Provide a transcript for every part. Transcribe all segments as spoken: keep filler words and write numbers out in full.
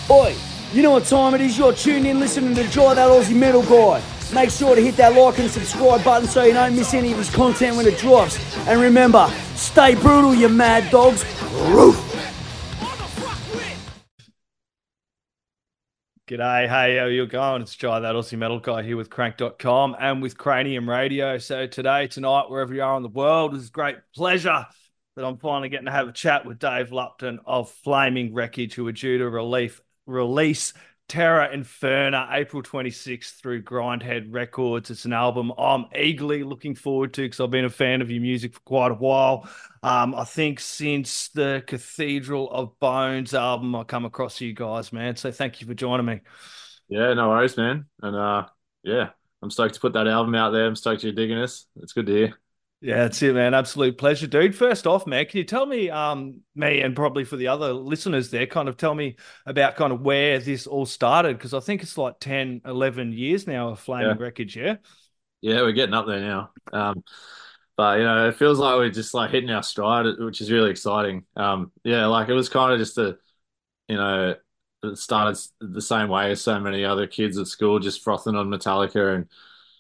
Oi, you know what time it is? You're tuned in listening to Dry That Aussie Metal Guy. Make sure to hit that like and subscribe button so you don't miss any of his content when it drops. And remember, stay brutal, you mad dogs. Roof! G'day, hey, how you going? It's Jai, that Aussie Metal Guy here with Crank dot com and with Cranium Radio. So today, tonight, wherever you are in the world, it's a great pleasure that I'm finally getting to have a chat with Dave Lupton of Flaming Wreckage, who are due to relief, release Terra Inferna April twenty-sixth through Grindhead Records. It's an album I'm eagerly looking forward to because I've been a fan of your music for quite a while. Um, I think since the Cathedral of Bones album, I come across you guys, man. So thank you for joining me. Yeah, no worries, man. And uh yeah, I'm stoked to put that album out there. I'm stoked you're digging us. It's good to hear. Yeah, that's it, man. Absolute pleasure, dude. First off, man, can you tell me, um, me and probably for the other listeners there, kind of tell me about kind of where this all started? Because I think it's like ten, eleven years now of Yeah. Flaming Wreckage, yeah? Yeah, we're getting up there now. Um but you know, it feels like we're just like hitting our stride, which is really exciting. Um yeah, like it was kind of just a you know, it started the same way as so many other kids at school, just frothing on Metallica and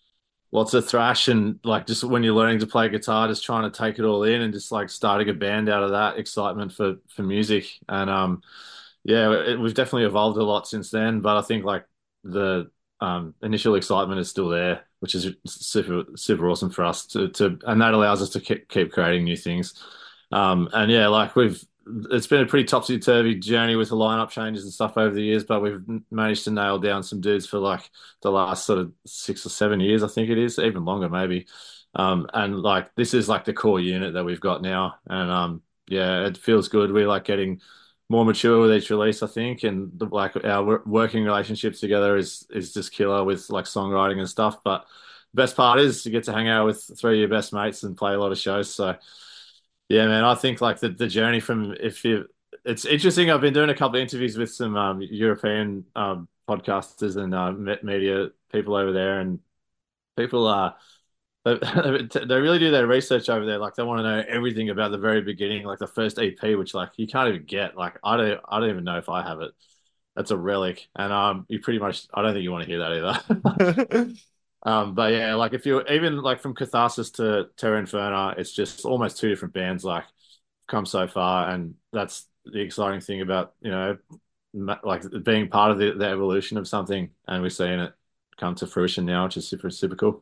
lots of thrash and like just when you're learning to play guitar, just trying to take it all in and just like starting a band out of that excitement for for music. And um yeah, it, we've definitely evolved a lot since then, but I think like the um initial excitement is still there, which is super super awesome for us to to and that allows us to keep keep creating new things. Um and yeah, like we've it's been a pretty topsy-turvy journey with the lineup changes and stuff over the years, but we've managed to nail down some dudes for like the last sort of six or seven years, I think it is, even longer maybe. Um, and like this is like the core unit that we've got now, and um, yeah, it feels good. We're like getting more mature with each release, I think, and the, like our wor- working relationships together is is just killer with like songwriting and stuff. But the best part is you get to hang out with three of your best mates and play a lot of shows. So yeah, man, I think like the, the journey from if you it's interesting. I've been doing a couple of interviews with some um, European um, podcasters and uh, me- media people over there, and people are they, they really do their research over there. Like they want to know everything about the very beginning, like the first E P, which like you can't even get. Like I don't I don't even know if I have it. That's a relic, and um, you pretty much I don't think you want to hear that either. Um, but yeah, like if you even like from Catharsis to Terra Inferna, it's just almost two different bands like come so far, and that's the exciting thing about you know ma- like being part of the, the evolution of something, and we're seeing it come to fruition now, which is super super cool.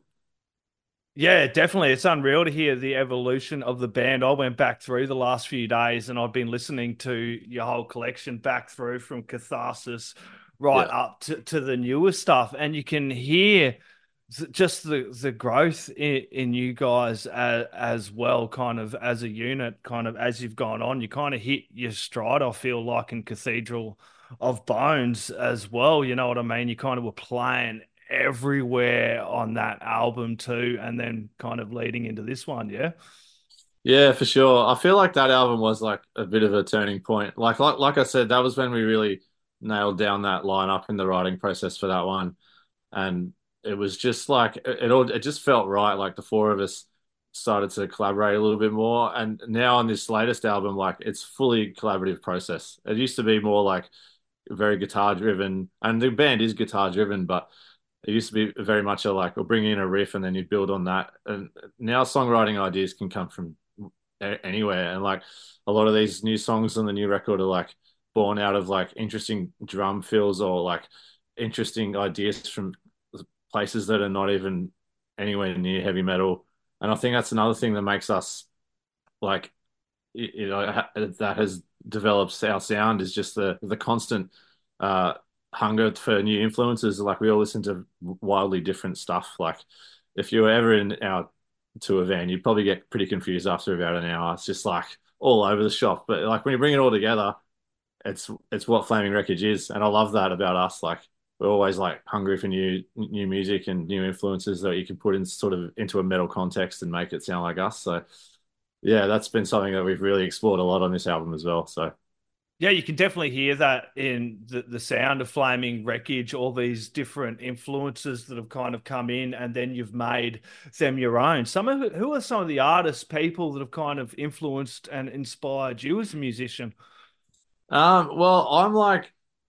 Yeah, definitely. It's unreal to hear the evolution of the band. I went back through the last few days and I've been listening to your whole collection back through from Catharsis right Yeah, up to, to the newer stuff. And you can hear th- just the, the growth in, in you guys as, as well, kind of as a unit, kind of as you've gone on. You kind of hit your stride, I feel like, in Cathedral of Bones as well. You know what I mean? You kind of were playing everywhere on that album too, and then kind of leading into this one, yeah. yeah, for sure. I feel like that album was like a bit of a turning point. Like like like I said, that was when we really nailed down that lineup in the writing process for that one. And it was just like it, it all it just felt right. Like the four of us started to collaborate a little bit more. And now on this latest album, like it's fully collaborative process. It used to be more like very guitar driven, and the band is guitar driven, but it used to be very much a like we'll bring in a riff and then you build on that. And now songwriting ideas can come from a- anywhere, and like a lot of these new songs on the new record are like born out of like interesting drum fills or like interesting ideas from places that are not even anywhere near heavy metal. And I think that's another thing that makes us like you know that has developed our sound is just the the constant uh hunger for new influences. Like we all listen to wildly different stuff. Like if you were ever in our tour van, you'd probably get pretty confused after about an hour. It's just like all over the shop. But like when you bring it all together, it's it's what Flaming Wreckage is, and I love that about us. Like we're always like hungry for new new music and new influences that you can put in sort of into a metal context and make it sound like us. So yeah, that's been something that we've really explored a lot on this album as well. So Yeah, you can definitely hear that in the, the sound of Flaming Wreckage, all these different influences that have kind of come in, and then you've made them your own. Some of who are some of the artists, people that have kind of influenced and inspired you as a musician? um, well, I'm like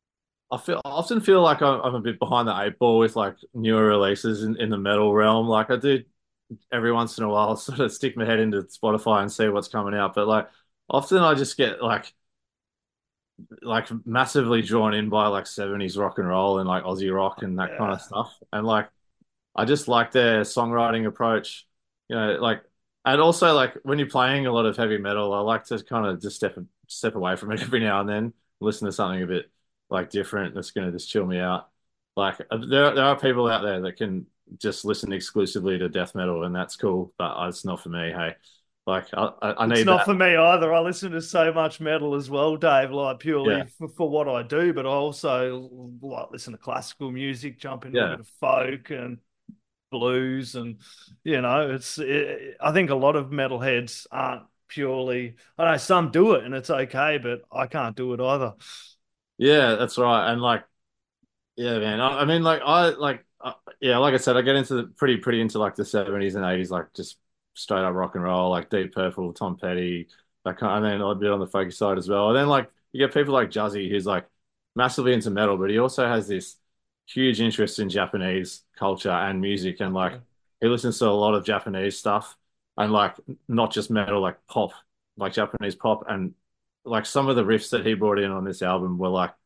I feel I often feel like I'm, I'm a bit behind the eight ball with like newer releases in, in the metal realm. Like I do every once in a while, sort of stick my head into Spotify and see what's coming out. But like often I just get like like massively drawn in by like seventies rock and roll and like Aussie rock and that kind of Yeah. stuff. And like I just like their songwriting approach, you know, like and also like when you're playing a lot of heavy metal, I like to kind of just step step away from it every now and then, listen to something a bit like different that's going to just chill me out. Like uh, there there are people out there that can just listen exclusively to death metal, and that's cool, but it's not for me. Hey, like I I I It's need not that. for me either. I listen to so much metal as well, Dave, like purely Yeah, for, for what I do, but I also like listen to classical music, jump into a yeah. bit of folk and blues, and you know, it's. It, I think a lot of metalheads aren't purely. I know some do it and it's okay, but I can't do it either. Yeah, that's right. And like yeah, man. I, I mean, like I like, uh, yeah, like I said, I get into the pretty, pretty into like the seventies and eighties, like just straight up rock and roll, like Deep Purple, Tom Petty, that kind. And then a bit on the folky side as well. And then like you get people like Juzzy, who's like massively into metal, but he also has this huge interest in Japanese culture and music, and like Okay. he listens to a lot of Japanese stuff, and like not just metal, like pop, like Japanese pop, and like some of the riffs that he brought in on this album were like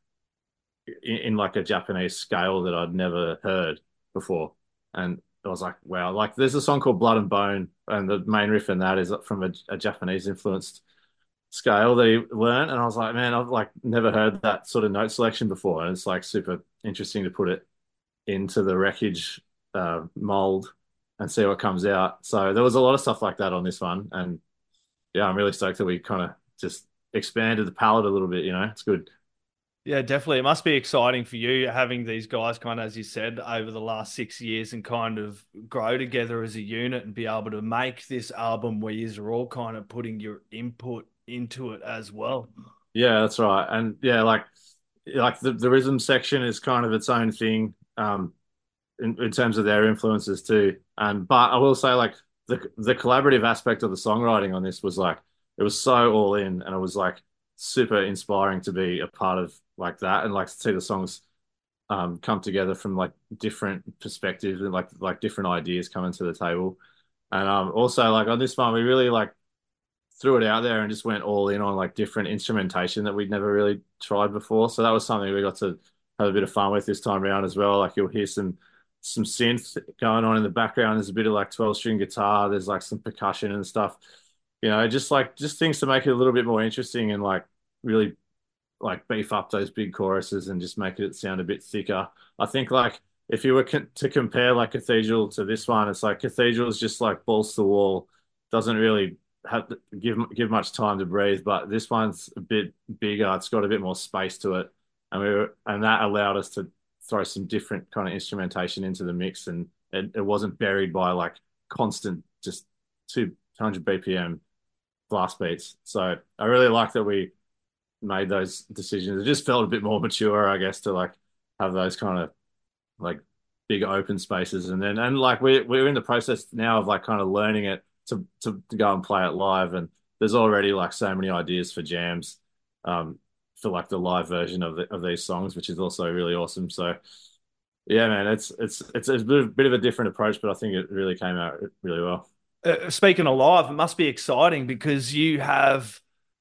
in, in like a Japanese scale that I'd never heard before. And I was like, wow, like there's a song called Blood and Bone, and the main riff in that is from a, a Japanese influenced scale that he learned. And I was like, man, I've like never heard that sort of note selection before. And it's like super interesting to put it into the wreckage uh, mold and see what comes out. So there was a lot of stuff like that on this one. And yeah, I'm really stoked that we kind of just expanded the palette a little bit, you know, it's good. Yeah, definitely. It must be exciting for you having these guys kind of, as you said, over the last six years and kind of grow together as a unit and be able to make this album where you're all kind of putting your input into it as well. Yeah, that's right. And yeah, like like the, the rhythm section is kind of its own thing um in, in terms of their influences too. And but I will say like the the collaborative aspect of the songwriting on this was like it was so all in and it was like super inspiring to be a part of like that and like to see the songs um come together from like different perspectives and like like different ideas coming to the table. And um also like on this one we really like threw it out there and just went all in on like different instrumentation that we'd never really tried before. So that was something we got to have a bit of fun with this time around as well. Like you'll hear some some synth going on in the background. There's a bit of like twelve string guitar. There's like some percussion and stuff. You know, just like just things to make it a little bit more interesting and like really like beef up those big choruses and just make it sound a bit thicker. I think like if you were con to compare like Cathedral to this one, it's like Cathedral is just like balls to the wall, doesn't really have to give give much time to breathe. But this one's a bit bigger. It's got a bit more space to it, and we were, and that allowed us to throw some different kind of instrumentation into the mix, and it, it wasn't buried by like constant just two hundred B P M blast beats. So I really like that we made those decisions. It just felt a bit more mature, I guess, to like have those kind of like big open spaces. And then and like we we're in the process now of like kind of learning it to to, to go and play it live. And there's already like so many ideas for jams um for like the live version of the, of these songs, which is also really awesome. So yeah, man, it's it's it's a bit of, bit of a different approach, but I think it really came out really well. Uh, speaking of live, it must be exciting because you have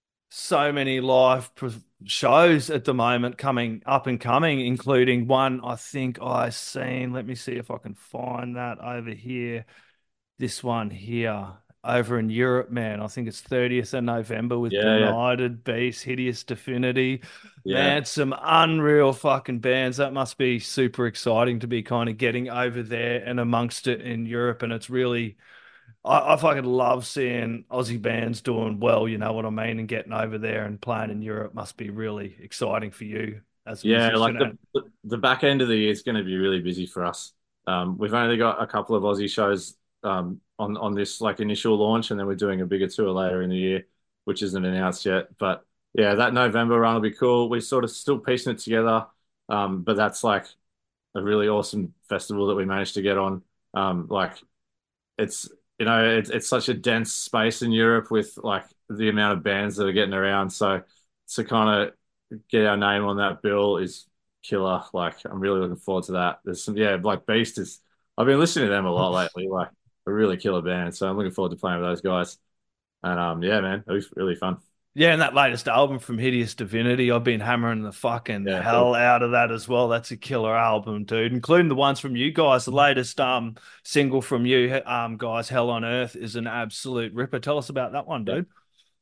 so many live pr- shows at the moment coming up and coming, including one I think I seen. Let me see if I can find that over here. This one here over in Europe, man. I think it's thirtieth of November with Yeah, yeah, Benighted Beast, Hideous Definity. yeah. Man, some unreal fucking bands. That must be super exciting to be kind of getting over there and amongst it in Europe. And it's really I, I fucking love seeing Aussie bands doing well, you know what I mean, and getting over there and playing in Europe must be really exciting for you as a Yeah, like musician. the And the back end of the year is going to be really busy for us. Um, we've only got a couple of Aussie shows um, on on this like initial launch, and then we're doing a bigger tour later in the year, which isn't announced yet. But yeah, that November run will be cool. We're sort of still piecing it together, um, but that's like a really awesome festival that we managed to get on. Um, like it's you know it's it's such a dense space in Europe with like the amount of bands that are getting around. So to kind of get our name on that bill is killer. Like I'm really looking forward to that. There's some yeah, like Beast is. I've been listening to them a lot lately. Like a really killer band. So I'm looking forward to playing with those guys. And um, yeah, man, it was really fun. Yeah, and that latest album from Hideous Divinity, I've been hammering the fucking Yeah, cool. hell out of that as well. That's a killer album, dude. Including the ones from you guys. The latest um single from you, um guys, Hell on Earth, is an absolute ripper. Tell us about that one, Yeah. dude.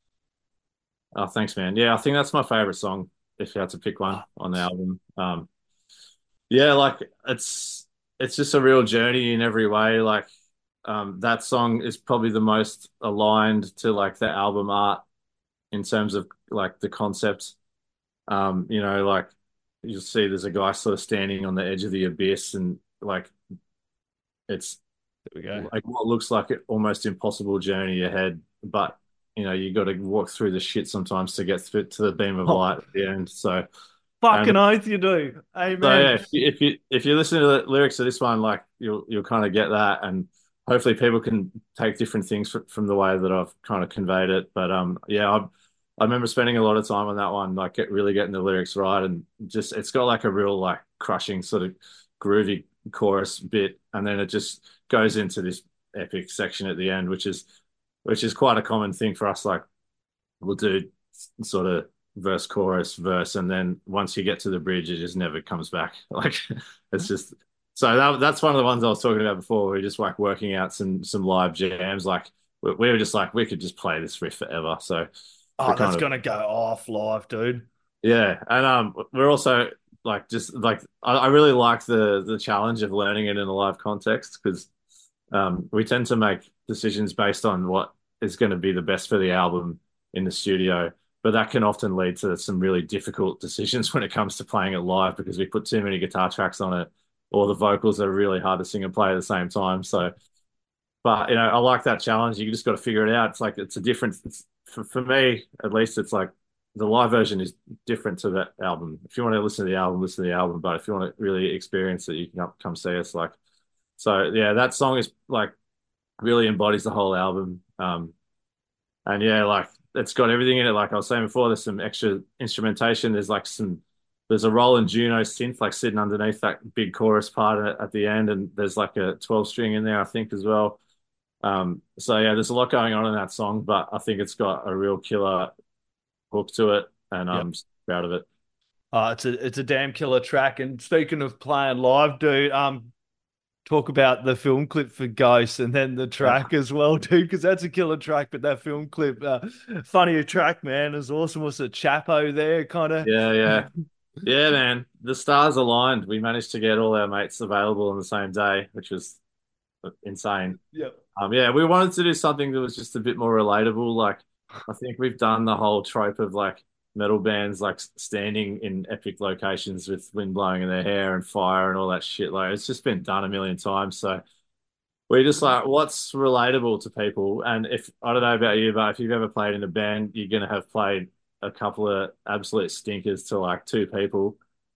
Oh, thanks, man. Yeah, I think that's my favorite song if you had to pick one Oh, on the album. Um, yeah, like it's it's just a real journey in every way. Like um, that song is probably the most aligned to like the album art in terms of like the concept. Um, you know, like you'll see there's a guy sort of standing on the edge of the abyss, and like it's there we go. like what looks like an almost impossible journey ahead, but you know you got to walk through the shit sometimes to get to the beam of Oh, light at the end. So, and fucking oath you do. so Amen. yeah, if you if you, if you listen to the lyrics of this one, like you'll you'll kind of get that, and hopefully people can take different things fr from the way that I've kind of conveyed it. But um, yeah, I I remember spending a lot of time on that one, like get, really getting the lyrics right, and just it's got like a real like crushing sort of groovy chorus bit, and then it just goes into this epic section at the end, which is which is quite a common thing for us. Like we'll do sort of verse, chorus, verse, and then once you get to the bridge, it just never comes back. Like it's just so that that's one of the ones I was talking about before. We are just like working out some some live jams. Like we, we were just like we could just play this riff forever. So we Oh, kind that's of gonna go off live, dude. yeah, and um, we're also like just like I, I really like the the challenge of learning it in a live context because um, we tend to make decisions based on what is going to be the best for the album in the studio, but that can often lead to some really difficult decisions when it comes to playing it live because we put too many guitar tracks on it, or the vocals are really hard to sing and play at the same time. So, but you know, I like that challenge. You just got to figure it out. It's like it's a different. It's, for for me, at least, it's like the live version is different to that album. If you want to listen to the album, listen to the album. But if you want to really experience it, you can come, come see us. Like, so yeah, that song is like really embodies the whole album. Um, and yeah, like it's got everything in it. Like I was saying before, there's some extra instrumentation. There's like some, there's a Roland Juno synth like sitting underneath that big chorus part at, at the end, and there's like a twelve string in there, I think, as well. Um, so yeah, there's a lot going on in that song, but I think it's got a real killer hook to it, and Yep. I'm proud of it. Uh, it's a it's a damn killer track. And speaking of playing live, dude, um, talk about the film clip for Ghost and then the Yeah, track as well, dude, because that's a killer track. But that film clip, uh, funnier track, man, is awesome. Was it Chapo there, kind of? yeah, yeah, yeah, man. The stars aligned. We managed to get all our mates available on the same day, which was insane. Yep. Um, yeah, we wanted to do something that was just a bit more relatable. Like, I think we've done the whole trope of like metal bands like standing in epic locations with wind blowing in their hair and fire and all that shit. Like, it's just been done a million times. So we just like, what's relatable to people? And if I don't know about you, but if you've ever played in a band, you're gonna have played a couple of absolute stinkers to like two people.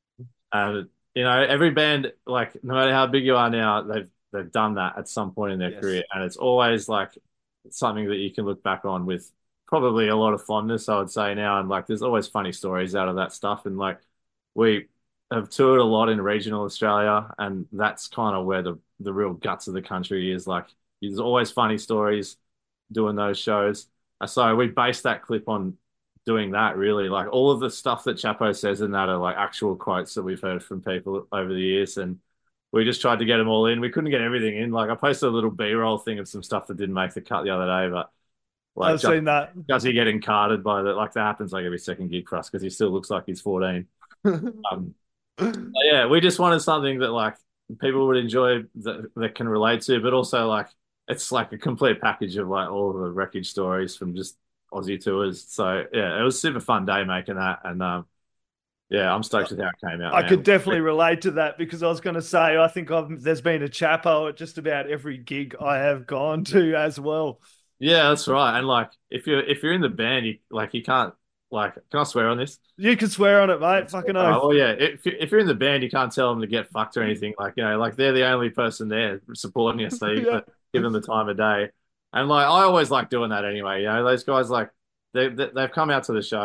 And you know, every band, like no matter how big you are now, they've they've done that at some point in their Yes. career, and it's always like something that you can look back on with probably a lot of fondness, I would say now. And like, there's always funny stories out of that stuff. And like, we have toured a lot in regional Australia, and that's kind of where the the real guts of the country is. Like, there's always funny stories doing those shows. Uh, So we based that clip on doing that really. Like all of the stuff that Chapo says in that are like actual quotes that we've heard from people over the years. And we just tried to get them all in. We couldn't get everything in. Like I posted a little B-roll thing of some stuff that didn't make the cut the other day, but like I've just, seen that. just he getting carded by the like that happens like every second gig for us because he still looks like he's fourteen. Um, yeah, we just wanted something that like people would enjoy that, that can relate to, but also like it's like a complete package of like all of the wreckage stories from just Aussie tours. So yeah, it was a super fun day making that, and um, yeah, I'm stoked with how it came out, I man. could definitely relate to that because I was going to say I think I've there's been a Chapo at just about every gig I have gone to as well. Yeah, that's right. And like if you're if you're in the band, you like you can't like can I swear on this? You can swear on it, mate. Fucking Uh, oath. well, yeah. If if you're in the band, you can't tell them to get fucked or anything. Like you know, like they're the only person there supporting you, so you Yeah. gotta give them the time of day. And like I always like doing that anyway. You know, those guys like they, they they've come out to the show.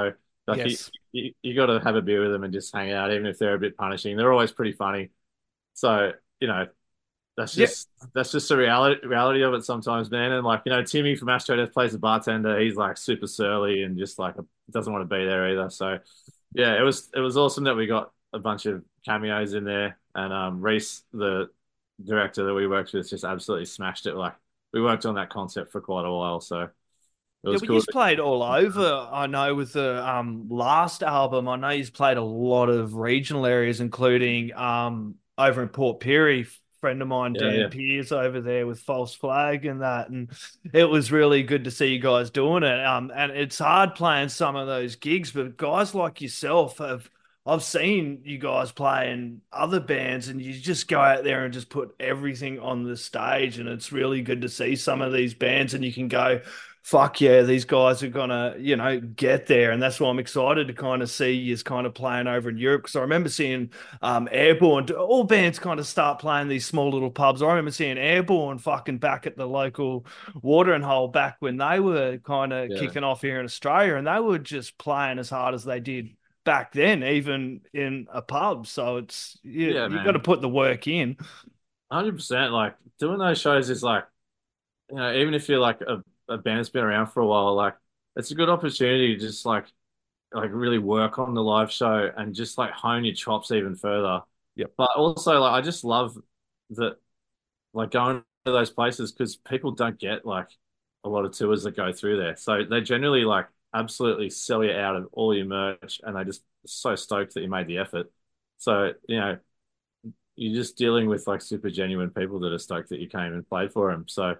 Like you, Yes. you, you got to have a beer with them and just hang out, even if they're a bit punishing. They're always pretty funny. So you know, that's Yeah. just that's just the reality reality of it sometimes, man. And like you know, Timmy from Astro Death plays the bartender. He's like super surly and just like doesn't want to be there either. So yeah, it was it was awesome that we got a bunch of cameos in there, and um, Reese, the director that we worked with, just absolutely smashed it. Like we worked on that concept for quite a while, so it Yeah, was we cool. just played all over. I know with the um last album, I know he's played a lot of regional areas, including um over in Port Pirie. Friend of mine, Yeah, Dan yeah, Pierce, over there with False Flag and that, and it was really good to see you guys doing it. Um, and it's hard playing some of those gigs, but guys like yourself have. I've seen you guys play in other bands, and you just go out there and just put everything on the stage, and it's really good to see some of these bands, and you can go, fuck yeah, these guys are gonna, you know, get there. And that's why I'm excited to kind of see you kind of playing over in Europe. Because I remember seeing um Airborne, all bands kind of start playing these small little pubs. I remember seeing Airborne fucking back at the local watering hole back when they were kind of yeah, kicking off here in Australia, and they were just playing as hard as they did back then, even in a pub. So it's you yeah, you got to man, put the work in. one hundred percent. Like doing those shows is like you know, even if you're like a, a band that's been around for a while, like it's a good opportunity to just like like really work on the live show and just like hone your chops even further. Yep. But also like I just love that like going to those places because people don't get like a lot of tours that go through there. So they generally like absolutely sell you out of all your merch and they just so stoked that you made the effort. So, you know, you're just dealing with like super genuine people that are stoked that you came and played for them. So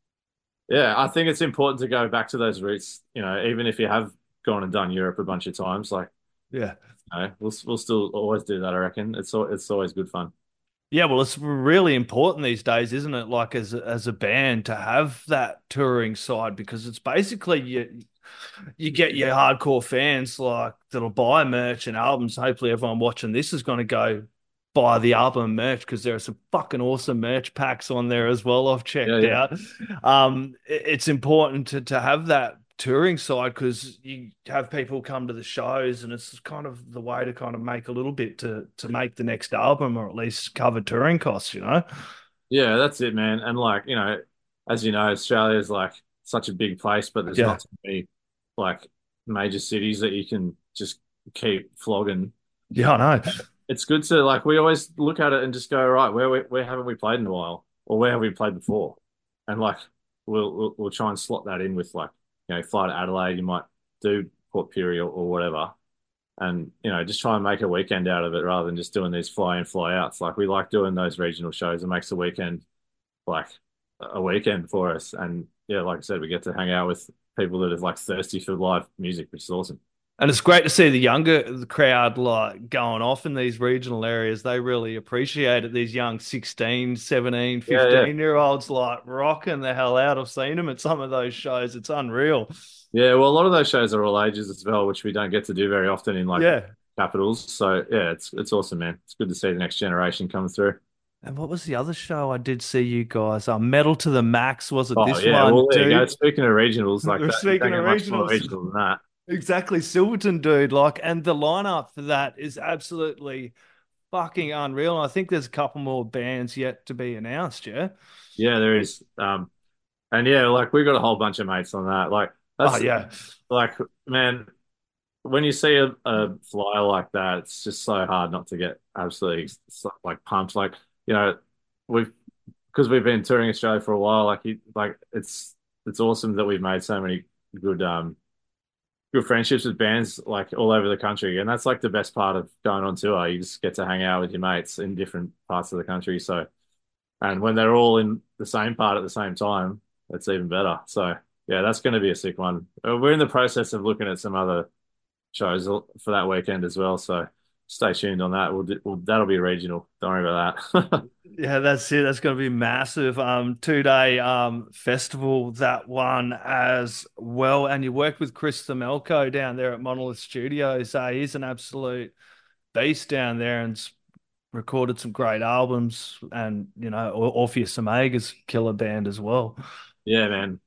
yeah, I think it's important to go back to those roots, you know, even if you have gone and done Europe a bunch of times, like, Yeah. you know, we'll we'll still always do that, I reckon. It's al- it's always good fun. Yeah, well, it's really important these days, isn't it? Like as a- as a band to have that touring side because it's basically you you get your hardcore fans like that'll buy merch and albums. Hopefully, everyone watching this is going to go buy the album merch because there are some fucking awesome merch packs on there as well. I've Yeah, checked yeah. out. Um, it- it's important to to have that touring side because you have people come to the shows and it's kind of the way to kind of make a little bit to to make the next album or at least cover touring costs, you know? Yeah, that's it, man. And like, you know, as you know, Australia is like such a big place, but there's Yeah. not too many like major cities that you can just keep flogging. Yeah, I know. It's good to like we always look at it and just go, right, where where haven't we played in a while? Or where have we played before? And like we'll we'll, we'll try and slot that in with like, you know, fly to Adelaide, you might do Port Pirie or, or whatever. And, you know, just try and make a weekend out of it rather than just doing these fly in, fly outs. Like we like doing those regional shows. It makes the weekend like a weekend for us. And yeah, like I said, we get to hang out with people that are like thirsty for live music, which is awesome. And it's great to see the younger crowd like going off in these regional areas. They really appreciate it. These young sixteen, seventeen, Yeah, yeah. fifteen year olds like rocking the hell out. I've seen them at some of those shows. It's unreal. Yeah, well, a lot of those shows are all ages as well, which we don't get to do very often in like Yeah. capitals. So yeah, it's it's awesome, man. It's good to see the next generation coming through. And what was the other show I did see you guys? Uh, Metal to the Max, was it Oh this yeah, one, well there you go. dude? Speaking of regionals, like We're that, you don't speaking get of much more regionals. regional than that. Exactly, Silverton, dude. Like, and the lineup for that is absolutely fucking unreal. And I think there's a couple more bands yet to be announced, yeah? Yeah, there is. Um, and yeah, like we got a whole bunch of mates on that. Like Oh, that's yeah. like, man, when you see a, a flyer like that, it's just so hard not to get absolutely like pumped. Like, you know, we've because we've been touring Australia for a while. Like, you, like it's it's awesome that we've made so many good um good friendships with bands like all over the country, and that's like the best part of going on tour. You just get to hang out with your mates in different parts of the country. So, and when they're all in the same part at the same time, it's even better. So, yeah, that's going to be a sick one. Uh, We're in the process of looking at some other shows for that weekend as well. So stay tuned on that. We'll, do, we'll that'll be regional. Don't worry about that. Yeah, that's it. That's going to be massive. Um, two day um festival, that one as well. And you work with Chris Themelko down there at Monolith Studios. Uh, he's an absolute beast down there and s- recorded some great albums. And, you know, Or- Orpheus Omega's killer band as well. Yeah, man.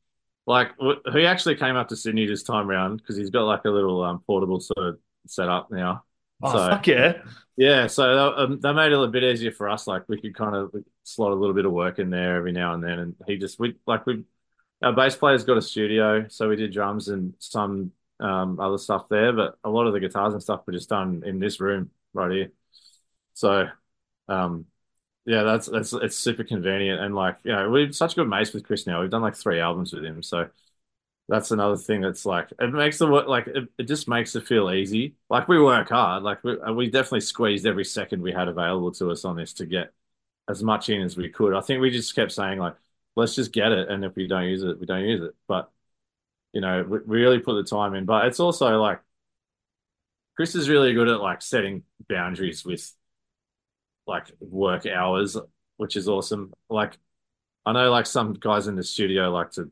like w- he actually came up to Sydney this time round because he's got like a little um, portable sort of set up now. Oh, So fuck yeah. yeah, so um, they made it a little bit easier for us. Like we could kind of slot a little bit of work in there every now and then, and he just we like we our bass player's got a studio, so we did drums and some um, other stuff there, but a lot of the guitars and stuff were just done in this room right here. So um, yeah, that's that's it's super convenient, and like you know we're such good mates with Chris now. We've done like three albums with him, so that's another thing that's like it makes the work like it, it just makes it feel easy. Like we work hard, like we we definitely squeezed every second we had available to us on this to get as much in as we could. I think we just kept saying like, let's just get it, and if we don't use it, we don't use it. But you know, we, we really put the time in. But it's also like Chris is really good at like setting boundaries with like work hours, which is awesome. Like I know like some guys in the studio like to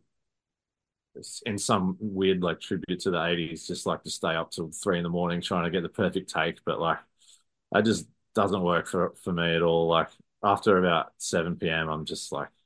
in some weird like tribute to the eighties, just like to stay up till three in the morning trying to get the perfect take. But like that just doesn't work for for me at all. Like after about seven p m, I'm just like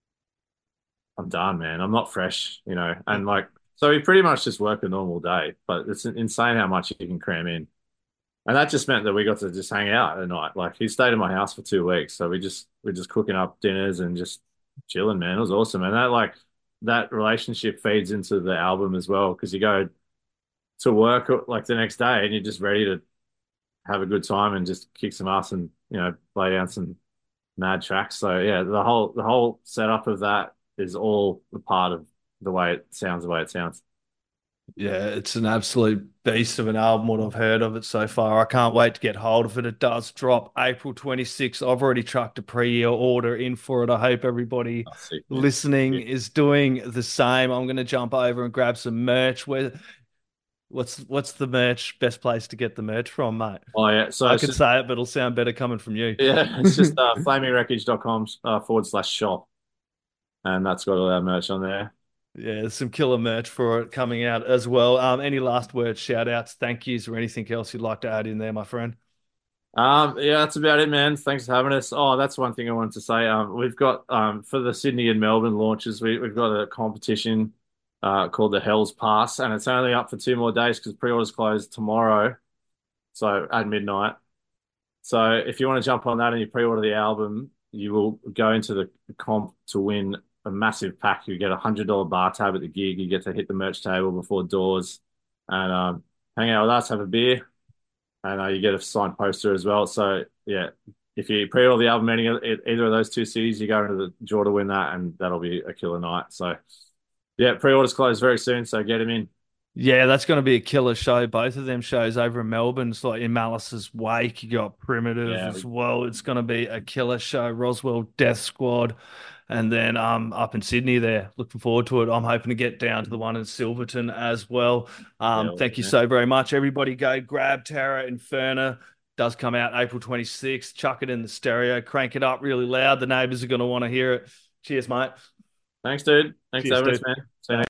I'm done, man. I'm not fresh, you know. And like so we pretty much just work a normal day, but it's insane how much you can cram in. And that just meant that we got to just hang out at night. Like he stayed in my house for two weeks. So we just we're just cooking up dinners and just chilling, man. It was awesome. And that like that relationship feeds into the album as well, because you go to work like the next day and you're just ready to have a good time and just kick some ass and, you know, lay down some mad tracks. So yeah, the whole the whole setup of that is all a part of the way it sounds, the way it sounds. Yeah, it's an absolute beast of an album, what I've heard of it so far. I can't wait to get hold of it. It does drop April twenty-sixth. I've already chucked a pre-order in for it. I hope everybody Oh, sick, man. listening Yeah. is doing the same. I'm going to jump over and grab some merch. Where, what's what's the merch? Best place to get the merch from, mate? Oh yeah. So I it's can just say it, but it'll sound better coming from you. yeah, it's just uh flamingwreckage.com uh, forward slash shop. And that's got all our merch on there. Yeah, there's some killer merch for it coming out as well. Um, any last words, shout outs, thank yous, or anything else you'd like to add in there, my friend? Um, yeah, that's about it, man. Thanks for having us. Oh, that's one thing I wanted to say. Um, we've got um for the Sydney and Melbourne launches, we we've got a competition uh called the Hell's Pass, and it's only up for two more days because pre-orders close tomorrow, so at midnight. So if you want to jump on that and you pre-order the album, you will go into the comp to win a massive pack. You get a hundred dollar bar tab at the gig. You get to hit the merch table before doors and um, hang out with us, have a beer, and uh, you get a signed poster as well. So yeah, if you pre-order the album any either of those two cities, you go into the draw to win that, and that'll be a killer night. So yeah, pre-orders close very soon, so get them in. Yeah, that's going to be a killer show. Both of them shows over in Melbourne. It's like in Malice's wake. You got Primitive Yeah, as well. It's going to be a killer show. Roswell Death Squad. And then um up in Sydney there. Looking forward to it. I'm hoping to get down to the one in Silverton as well. Um, yeah, thank you yeah. so very much. Everybody go grab Terra Inferna. Does come out April twenty-sixth. Chuck it in the stereo. Crank it up really loud. The neighbors are going to want to hear it. Cheers, mate. Thanks, dude. Thanks for Cheers, having us, dude. man. See you next